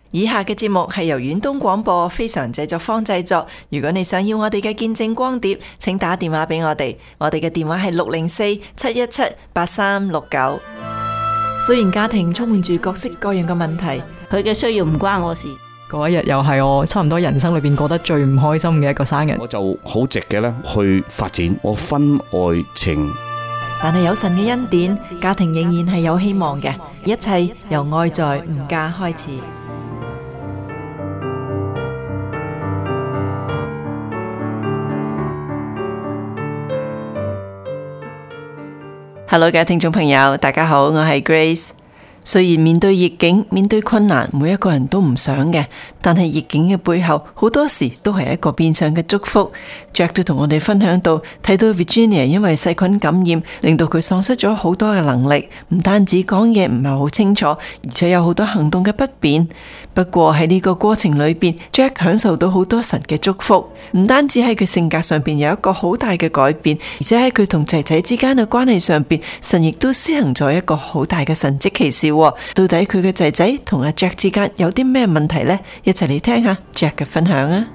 以下嘅節目係由遠東廣播非常製作坊製作。如果你想要我哋嘅見證光碟，請打電話俾我哋。我哋嘅電話係604-717-8369。雖然家庭充滿住各式各樣嘅問題， 佢嘅需要唔關我事。 嗰一日又係我差唔多人生裏邊過得最唔開心嘅一個生日。 我就好直嘅咧去發展我婚外情。 但係有神嘅恩典，家庭仍然係有希望嘅。一切由愛在吾家開始。Hello， 嘅聽眾朋友，大家好，我係 Grace。雖然面對逆境、面對困難，每一個人都唔想嘅，但係逆境嘅背後，好多時都係一個變相嘅祝福。Jack 都同我哋分享到，睇到 Virginia 因為細菌感染，令到佢喪失咗好多嘅能力，唔單止講嘢唔係好清楚，而且有好多行動嘅不便。不過喺呢個過程裏邊 ，Jack 享受到好多神嘅祝福，唔單止喺佢性格上邊有一個好大嘅改變，而且喺佢同仔仔之間嘅關係上邊，神亦都施行咗一個好大嘅神蹟奇事。到底佢嘅仔仔同阿 Jack 之間有啲咩問題呢？一齊嚟聽下 Jack 嘅分享啊！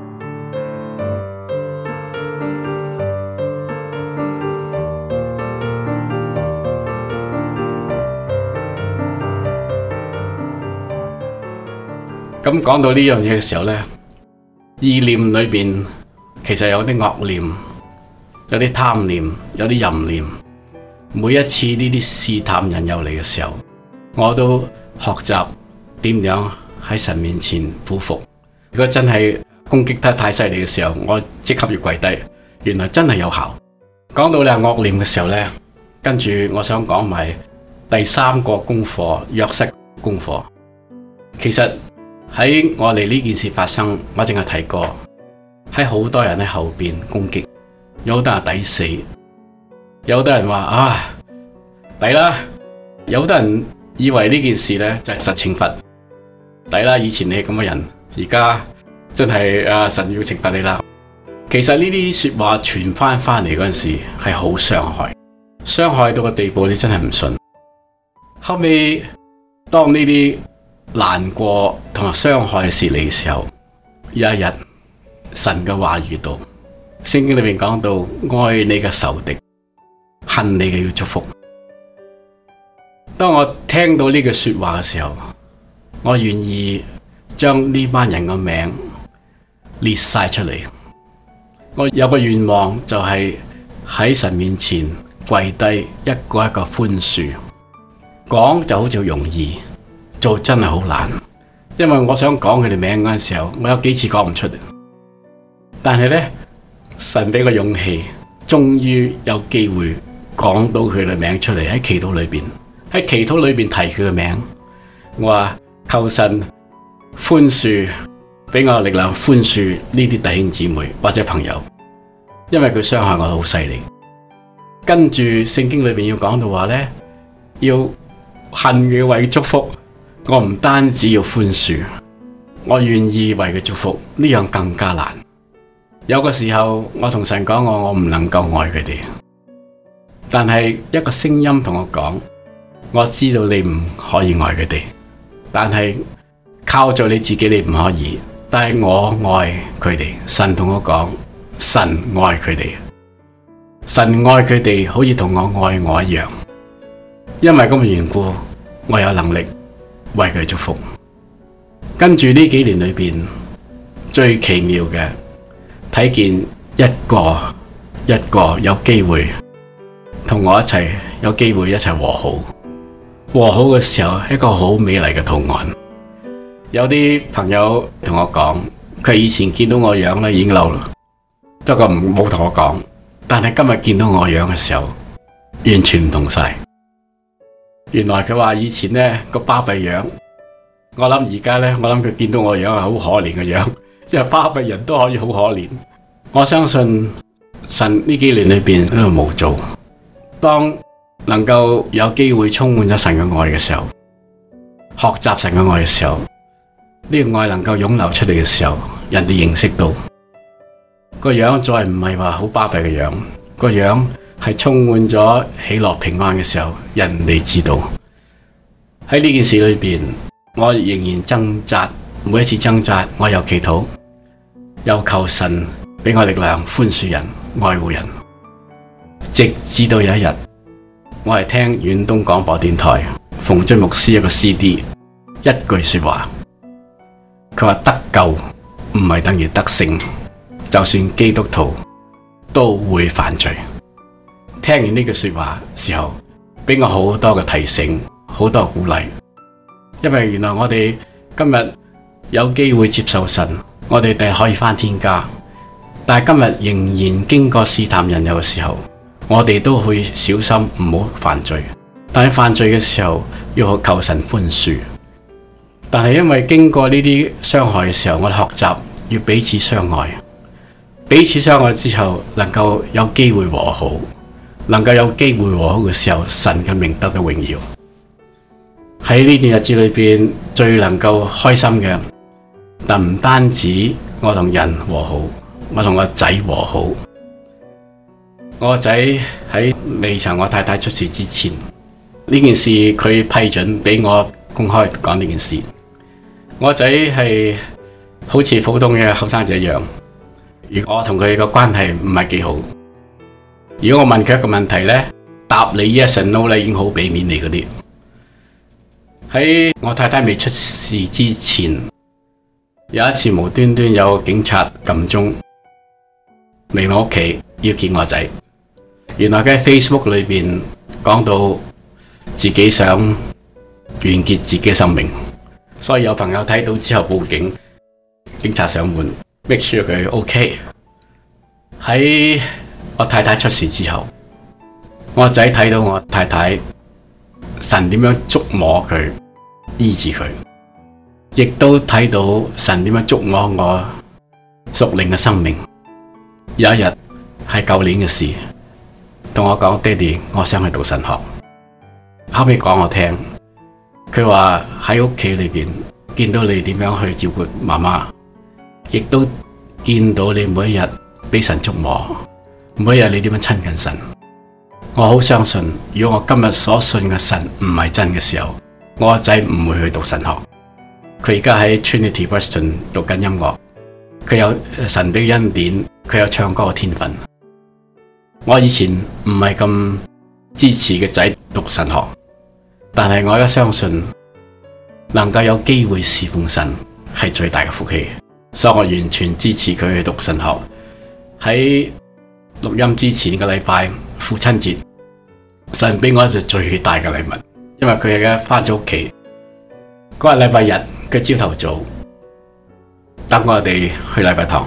咁講到呢樣嘢嘅時候呢，意念裏邊其實有啲惡念，有啲貪念，有啲淫念。每一次呢啲試探引誘嚟嘅時候，我都學習點樣喺神面前俯伏。如果真係攻擊得太犀利嘅時候，我即刻要跪低。原來真係有效。講到你係惡念嘅時候呢，跟住我想講埋第三個功課，約瑟功課。其實喺我哋呢件事發生，我淨係提過，喺好多人喺後邊攻擊，有好多人抵死，有好多人話抵啦，有好多人以為呢件事呢就係神懲罰，抵啦，以前你係咁嘅人，而家真係神要懲罰你啦。其實呢啲說話傳翻嚟嗰陣時係好傷害，傷害到個地步你真係唔信。後尾當呢啲難過同埋傷害嘅事嚟嘅時候，有一日神嘅話語到，聖經裏面講到愛你嘅仇敵，恨你嘅要祝福。當我聽到呢句說話嘅時候，我願意將呢班人嘅名列晒出嚟。我有個願望就係喺神面前跪低，一個一個寬恕。講就好似容易，做真係好難。因為我想講佢哋名嗰陣時候，我有幾次講唔出。但係呢，神俾個勇氣，終於有機會講到佢哋名出嚟，喺祈禱裏邊。喺祈禱裏邊提佢嘅名，我話求神寬恕，俾我力量寬恕呢啲弟兄姊妹或者朋友，因為佢傷害我好犀利。跟住聖經裏邊要講到話呢，要恨佢為祝福，我唔單止要寬恕，我願意為佢祝福，呢樣更加難。有個時候我同神講，我唔能夠愛佢哋，但係一個聲音同我講，我知道你唔可以愛佢哋，但係靠咗你自己你唔可以，但係我愛佢哋。神同我講，神愛佢哋，神愛佢哋好似同我愛我一樣。因為咁嘅緣故，我有能力為佢祝福。跟住呢幾年裏邊，最奇妙嘅睇見一個一個有機會同我一齊，有機會一齊和好。和好嘅時候，一個好美麗嘅圖案。有啲朋友同我講，佢以前見到我樣咧已經嬲啦，不過冇同我講。但係今日見到我樣嘅時候，完全唔同晒。原來佢話以前呢個巴閉樣，我諗而家呢，我諗佢見到我樣係好可憐嘅樣，因為巴閉人都可以好可憐。我相信神呢幾年裏邊喺度冇做，當能夠有機會充滿咗神嘅愛嘅時候，學習神嘅愛嘅時候，呢個愛能夠湧流出嚟嘅時候，人哋認識到個樣再唔係話好巴閉嘅樣，個樣係充滿咗喜樂平安嘅時候，人哋知道喺呢件事裏邊， 我仍然掙扎，每一次掙扎，我又祈禱，又求神俾我力量，寬恕人，愛護人。直至到有一日，我係聽遠東廣播電台馮俊牧師一個 CD， 一句說話，佢話得救唔係等於得勝，就算基督徒都會犯罪。聽完呢句說話時候，俾我好多嘅提醒，好多嘅鼓勵。因為原來我哋今日有機會接受神，我哋第日可以返天家。但係今日仍然經過試探引誘嘅時候，我哋都會小心唔好犯罪。但係犯罪嘅時候，要求神寬恕。但係因為經過呢啲傷害嘅時候，我哋學習要彼此相愛。彼此相愛之後，能夠有機會和好。能夠有機會和好嘅時候，神嘅名得到榮耀。喺呢段日子裏邊，最能夠開心嘅，但唔單止我同人和好，我同我仔和好。我個仔喺未曾我太太出事之前，呢件事佢批准俾我公開講呢件事。我個仔係好似普通嘅後生仔一樣，而我同佢嘅關係唔係幾好。如果我問佢一個問題呢，答你 yes and no 已經好俾面你嗰啲。喺我太太未出事之前，有一次無端端有警察撳鐘嚟我屋企要見我仔。原來佢喺 Facebook 裏邊講到自己想完結自己嘅生命，所以有朋友睇到之後報警，警察上門 make sure 佢 OK。喺我太太出事之後，我個仔睇到我太太神點樣觸摸佢，醫治佢，亦都睇到神點樣觸摸我屬靈嘅生命。有一日係舊年嘅事，同我講：爹哋，我想去讀神學。後尾講我聽，佢話喺屋企裏邊見到你點樣去照顧媽媽，亦都見到你每一日俾神觸摸。每一日你點樣親近神？我好相信，如果我今日所信嘅神唔係真嘅時候，我個仔唔會去讀神學。佢而家喺 Trinity Western 讀緊音樂，佢有神俾恩典，佢有唱歌嘅天分。我以前唔係咁支持嘅仔讀神學，但係我而家相信，能夠有機會侍奉神係最大嘅福氣，所以我完全支持佢去讀神學。喺錄音之前嘅禮拜父親節，神俾我一隻最大嘅禮物，因為佢而家返咗屋企。嗰日禮拜日，佢朝頭早等我哋去禮拜堂。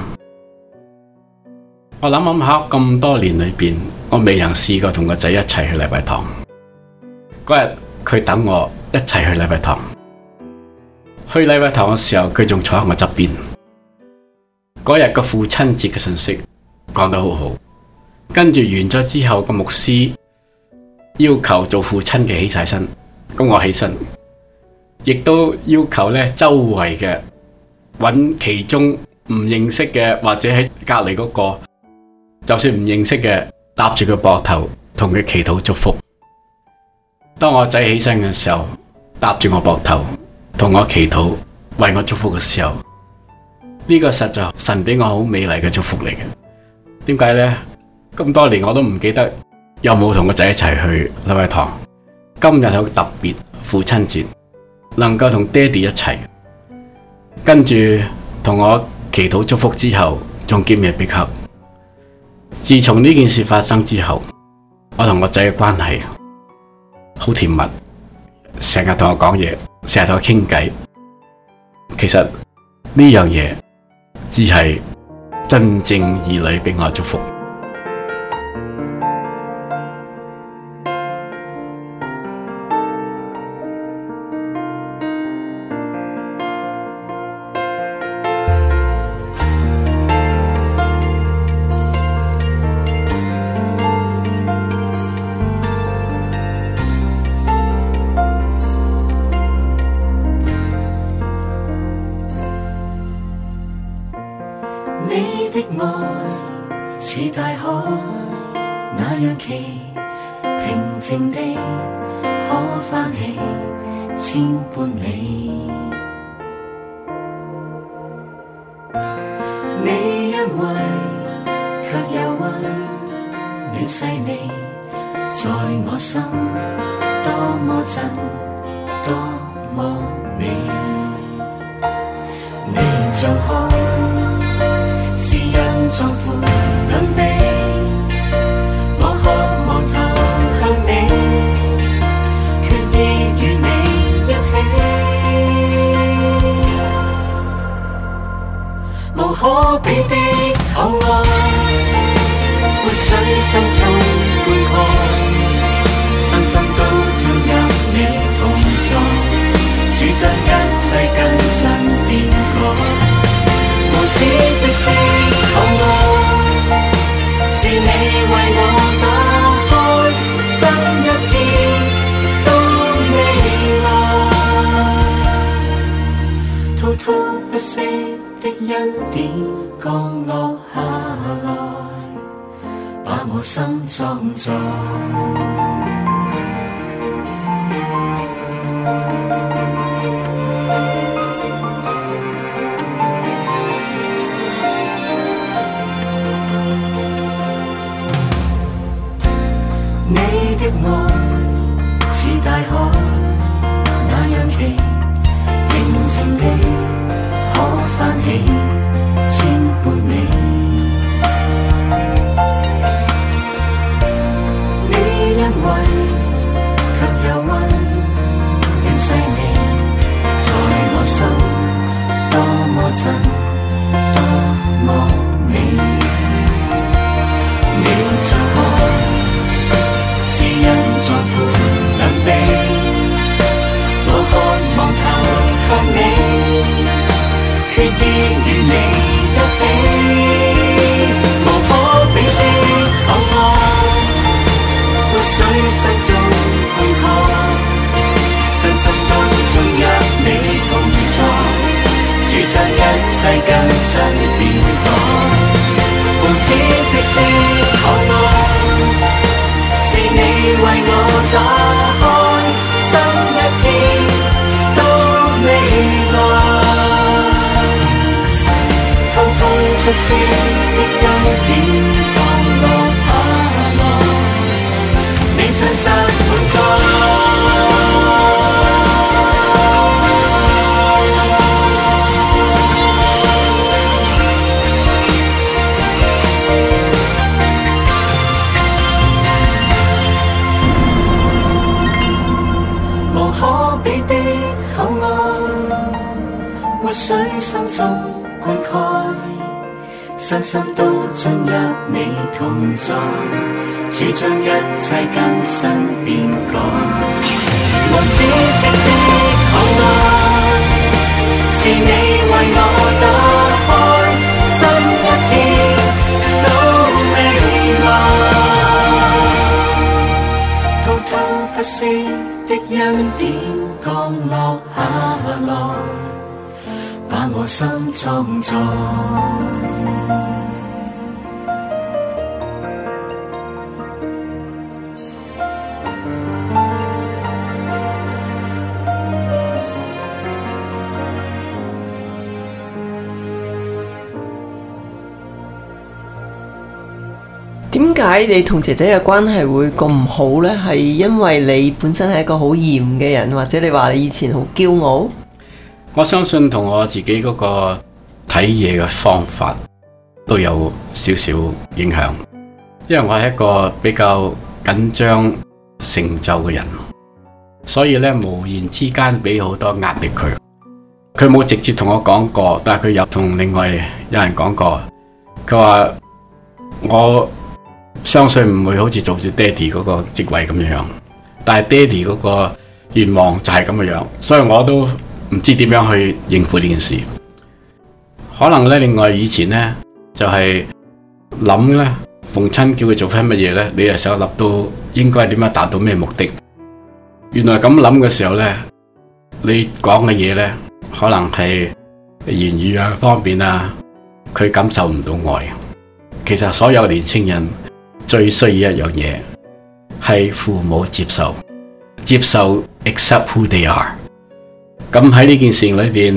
我諗下咁多年裏邊，我未曾試過同個仔一齊去禮拜堂。嗰日佢等我一齊去禮拜堂。去禮拜堂嘅時候，佢仲坐喺我側邊。嗰日個父親節嘅信息講得好好。跟住完咗之後，個牧師要求做父親嘅起晒身，咁我起身，亦都要求咧周圍嘅揾其中唔認識嘅或者喺隔籬嗰個，就算唔認識嘅，搭住佢膊頭同佢祈禱祝福。當我仔起身嘅時候，搭住我膊頭同我祈禱為我祝福嘅時候，呢個實在神俾我好美麗嘅祝福嚟嘅。點解呢？咁多年我都唔記得有冇同個仔一齊去禮拜堂。今日好特別，父親節能夠同爹哋一齊，跟住同我祈禱祝福之後，仲兼嘢必合。自從呢件事發生之後，我同個仔嘅關係好甜蜜，成日同我講嘢，成日同我傾偈。其實呢樣嘢只係真正兒女俾我祝福。 你的愛似大海那樣奇，平靜地可翻起千般美。 你因為卻又溫暖細膩，在我心多麼真，多麼美。你像海，是因壯闊兩臂，我渴望投向你，決意與你一起。無可比的厚愛，活水心中灌溉，身心都進入你同在，主將一切更新變改。無止息的厚愛，是你為我打開新一天到未來，滔滔不息的恩典降落下來，把我心裝載。你的愛似大海那樣奇，平靜地可翻起千般美。你因為卻又溫暖細膩，在我心多麼真，多麼美。你像海，是因壯闊兩臂，我渴望投向你，決意與你一起。無可比的厚愛，活水心中灌溉，身心都進入你同在，主將一切更新變改。無止息的厚愛，是你為我打開新一天到未來，滔滔不息的恩典降落下來，你信實滿載。活水心中灌溉，身心都進入你同在，主將一切更新變改。無止息的厚愛，是你為我打開新一天到未來，滔滔不息的恩典降落下來，把我心裝載。 點解你同姐姐嘅關係會咁唔好呢？係因為你本身係一個好嚴嘅人，或者你話你以前好驕傲？ 我相信同我自己嗰個睇嘢嘅方法都有少少影響，因為我係一個比較緊張成就嘅人，所以咧無言之間俾好多壓力佢。佢冇直接同我講過，但係佢有同另外有人講過。佢話我相信唔會好似做住爹哋嗰個職位咁樣，但係爹哋嗰個願望就係咁樣，所以我都唔知點樣去應付呢件事。可能咧，另外以前咧就係諗咧，逢親叫佢做翻乜嘢咧，你又想諗到應該點樣達到咩目的。原來咁諗嘅時候咧，你講嘅嘢咧，可能係言語啊方面啊，佢感受唔到愛。其實所有年青人最需要一樣嘢，係父母接受 accept who they are。咁喺呢件事情裏邊，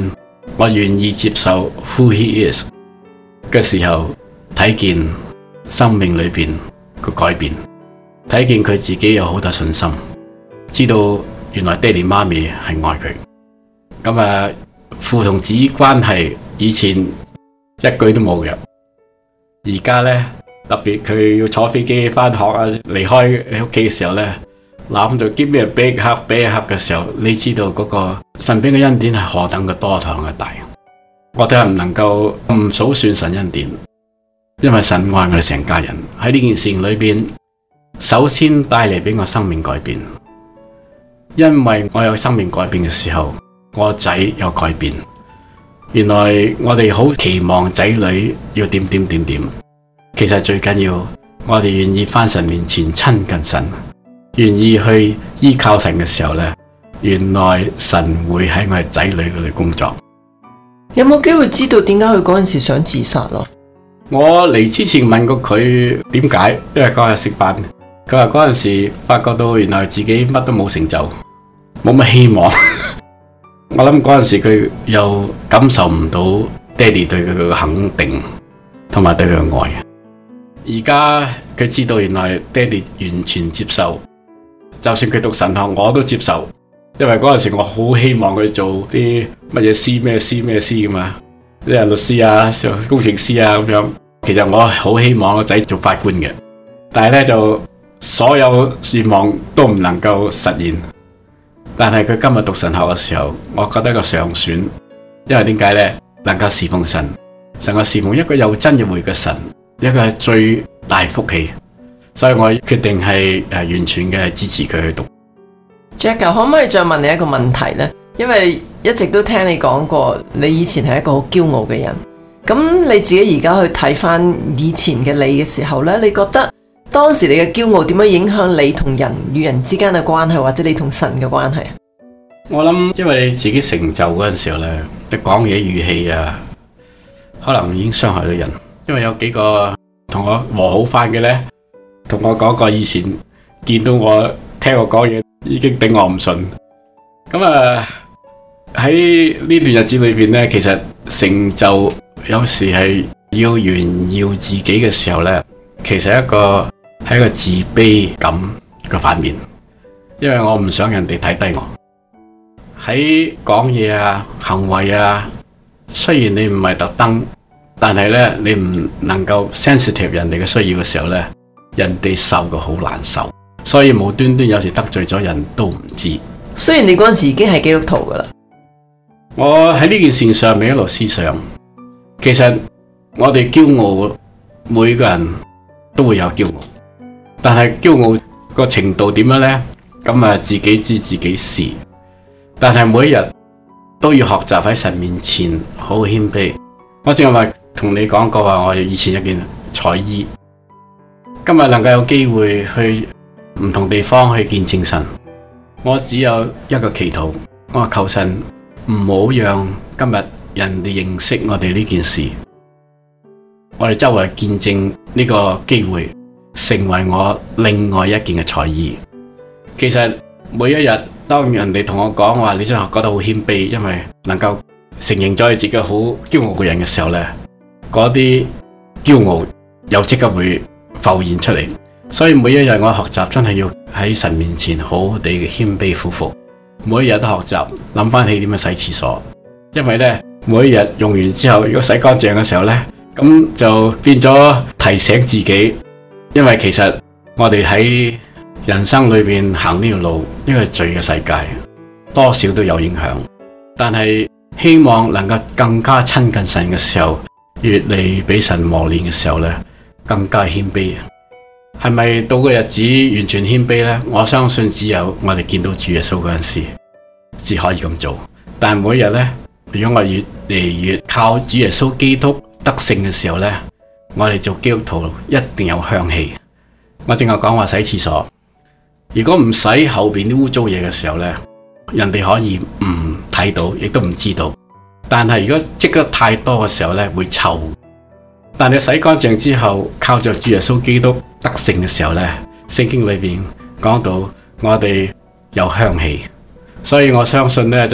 我願意接受 who he is 嘅時候，睇見生命裏邊個改變，睇見佢自己有好多信心，知道原來爹哋媽咪係愛佢。咁啊，父同子關係以前一句都冇嘅，而家呢，特別佢要坐飛機返學啊，離開你屋企嘅時候呢，攬住 give me a big hug 俾一 hug 嘅時候，你知道嗰個神俾嘅恩典係何等嘅多，何等嘅大。我哋係唔能夠唔數算神恩典，因為神愛我哋成家人。喺呢件事情裏邊，首先帶嚟俾我生命改變，因為我有生命改變嘅時候，我仔有改變。原來我哋好期望仔女要點，其實最緊要我哋願意返神面前親近神，願意去依靠神嘅時候呢，原來神會喺我哋仔女嗰度工作。 有冇機會知道點解佢嗰陣時想自殺咯？ 我嚟之前問過佢點解，因為嗰日食飯，佢話嗰陣時發覺到原來自己乜都冇成就，冇乜希望。我諗嗰陣時佢又感受唔到爹哋對佢嘅肯定，同埋對佢嘅愛。而家佢知道原來爹哋完全接受，就算佢讀神學我都接受，因為嗰陣時我好希望佢做啲乜嘢師咩師噶嘛，啲律師啊、工程師啊咁樣。其實我好希望個仔做法官嘅，但係呢，就所有願望都唔能夠實現。但係佢今日讀神學嘅時候，我覺得一個上選，因為點解呢？能夠侍奉神，成個侍奉一個又真又活嘅神，一個係最大福氣，所以我決定係完全嘅支持佢去讀。 Jack， 可唔可以再問你一個問題呢？因為一直都聽你講過，你以前係一個好驕傲嘅人。咁你自己而家去睇翻以前嘅你嘅時候呢，你覺得當時你嘅驕傲點樣影響你同人與人之間嘅關係，或者你同神嘅關係啊？ 我諗，因為你自己成就嗰陣時候呢，你講嘢語氣啊，可能已經傷害到人。因為有幾個同我和好翻嘅呢，同我講過以前見到我聽我講嘢已經頂我唔順。咁啊喺呢段日子裏邊呢，其實成就有時係要炫耀自己嘅時候呢，其實係一個自卑感嘅反面，因為我唔想人哋睇低我。喺講嘢啊、行為啊，雖然你唔係特登，但係呢，你唔能夠 sensitive 人哋嘅需要嘅時候呢，人哋受嘅好難受，所以無端端有時得罪咗人都唔知。 雖然你嗰陣時已經係基督徒噶啦， 我喺呢件事上面一路思想，其實我哋驕傲，每個人都會有驕傲，但係驕傲個程度點樣呢？咁啊，自己知自己事。但係每一日都要學習喺神面前好謙卑。我正話同你講過話，我以前一件彩衣，今日能夠有機會去唔同地方去見證神，我只有一個祈禱，我求神唔好讓今日人哋認識我哋呢件事，我哋周圍見證呢個機會成為我另外一件嘅彩衣。其實每一日當人哋同我講話，你真係覺得好謙卑，因為能夠承認咗你自己好驕傲嘅人嘅時候呢，嗰啲驕傲又即刻會浮現出嚟。所以每一日我學習真係要喺神面前好好地嘅謙卑俯伏，每一日都學習諗翻起點樣洗廁所，因為呢，每一日用完之後，如果洗乾淨嘅時候呢，咁就變咗提醒自己，因為其實我哋喺人生裏面行呢條路，因為罪嘅世界多少都有影響，但係希望能夠更加親近神嘅時候，越嚟俾神磨練嘅時候呢，更加謙卑。係咪到個日子完全謙卑呢？我相信只有我哋見到主耶穌嗰陣時，至可以咁做。但係每一日呢，如果我越嚟越靠主耶穌基督得勝嘅時候呢，我哋做基督徒一定有香氣。我正話講話洗廁所，如果唔洗後邊啲污糟嘢嘅時候呢，人哋可以唔睇到，亦都唔知道。但係如果積得太多嘅時候呢，會臭。但你洗乾淨之後，靠着主耶穌基督得勝嘅時候呢，聖經裏面講到我哋有香氣，所以我相信呢，就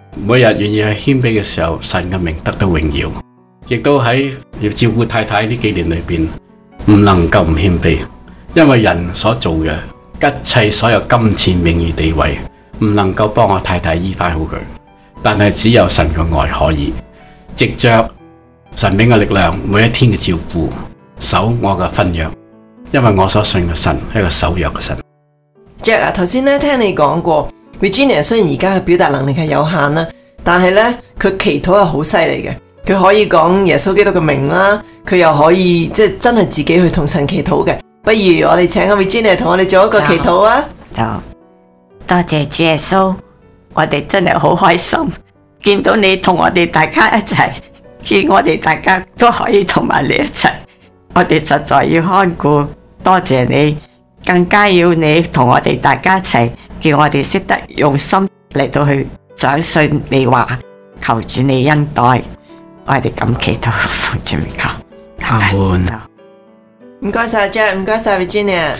每日願意去謙卑嘅時候，神嘅名得到榮耀。亦都喺要照顧太太呢幾年裏邊，唔能夠唔謙卑，因為人所做嘅一切所有金錢、名譽、地位，唔能夠幫我太太醫翻好佢，但係只有神嘅愛可以，藉着神俾我力量，每一天嘅照顧，守我嘅婚約，因為我所信嘅神係一個守約嘅神。 Jack 啊，頭先咧聽你講過 Virginia 雖然而家嘅表達能力係有限啦，但係咧佢祈禱係好犀利嘅，佢可以講耶穌基督嘅名啦，佢又可以即係真係自己去同神祈禱嘅。不如我哋請阿 Virginia 同我哋做一個祈禱啊！ 多謝主耶穌，我哋真係好開心，見到你同我哋大家一齊，見我哋大家都可以同埋你一齊，我哋實在要看顧，多謝你，更加要你同我哋大家一齊，叫我哋識得用心嚟到去相信你話，求主你恩待，我哋咁祈禱，奉主名求， 阿門。 唔該晒 Jack， 唔該晒 Virginia。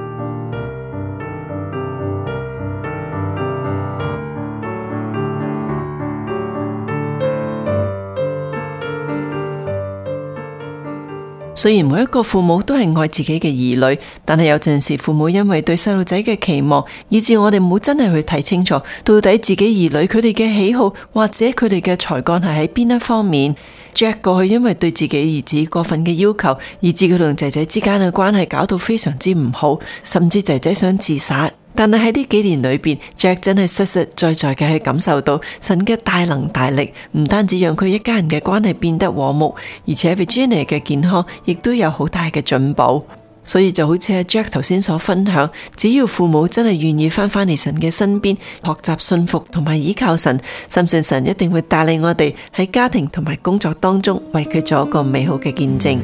雖然每一個父母都係愛自己嘅兒女，但係有陣時父母因為對細路仔嘅期望，以致我哋冇真係去睇清楚到底自己兒女佢哋嘅喜好或者佢哋嘅才幹係喺邊一方面。Jack 過去因為對自己兒子過分嘅要求，以致佢同仔仔之間嘅關係搞到非常之唔好，甚至仔仔想自殺。但係喺呢幾年裏邊 Jack 真係實實在在嘅去感受到神嘅大能大力，唔單止讓佢一家人嘅關係變得和睦，而且 Virginia 嘅健康亦都有好大嘅進步。所以就好似阿 Jack 頭先所分享，只要父母真係願意翻嚟神嘅身邊，學習信服同埋依靠神，深信神一定會帶領我哋喺家庭同埋工作當中為佢做一個美好嘅見證。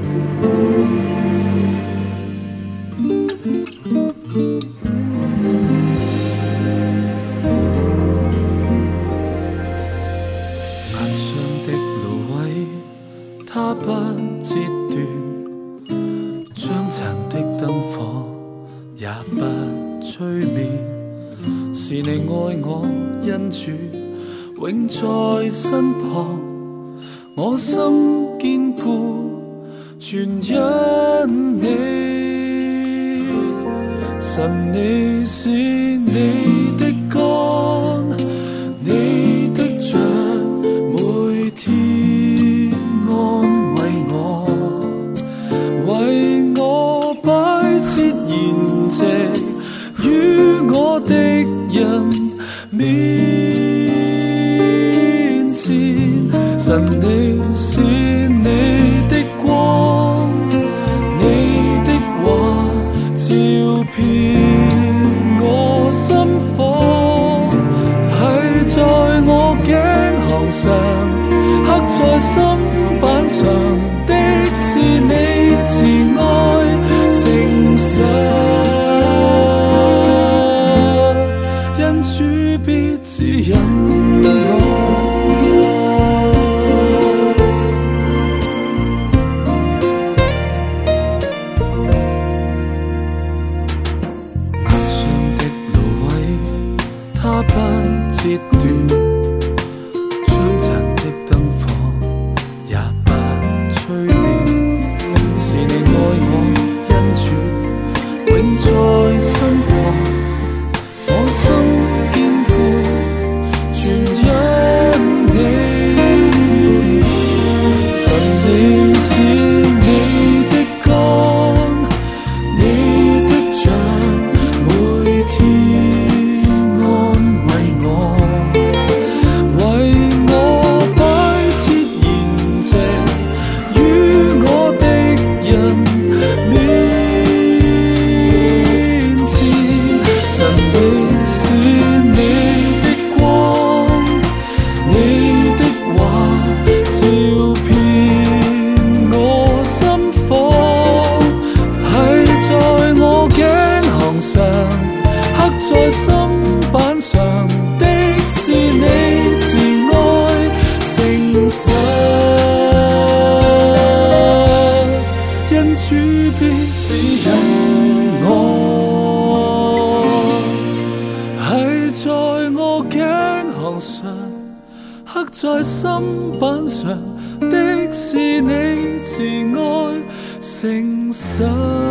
它不折斷，將殘的燈火也不吹滅。是你愛我，因主永在身旁，我心堅固，全因你。神，你是你的光，你的杖，每天安慰我，為我擺設筵席於我敵人面前。神，你是你的光，你的話照遍我心房，係在我頸項上，刻在心板上的是你慈愛誠實，因主必指引我。它不折斷，將殘的燈火也不吹滅。是你愛我，因主永在身旁，我心堅固，全因你。神，你是你的光，你的杖，每天在心板上的是你慈愛誠實，因主必指引我，係在我頸項上在心板上的是你慈愛誠實。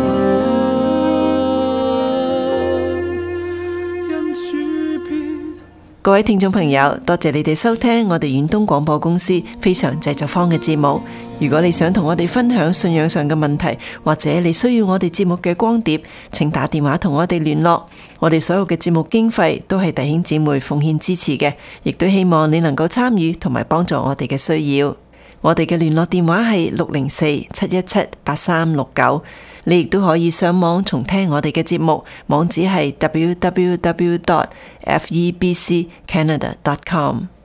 各位聽眾朋友，多謝你哋收聽我哋遠東廣播公司非常製作坊嘅節目。如果你想同我哋分享信仰上嘅問題，或者你需要我哋節目嘅光碟，請打電話同我哋聯絡。我哋所有嘅節目經費都係弟兄姊妹奉獻支持嘅，亦都希望你能夠參與同埋幫助我哋嘅需要。我哋嘅聯絡電話係604-717-8369。你亦都可以上網重聽我哋嘅節目，網址係www.febccanada.com。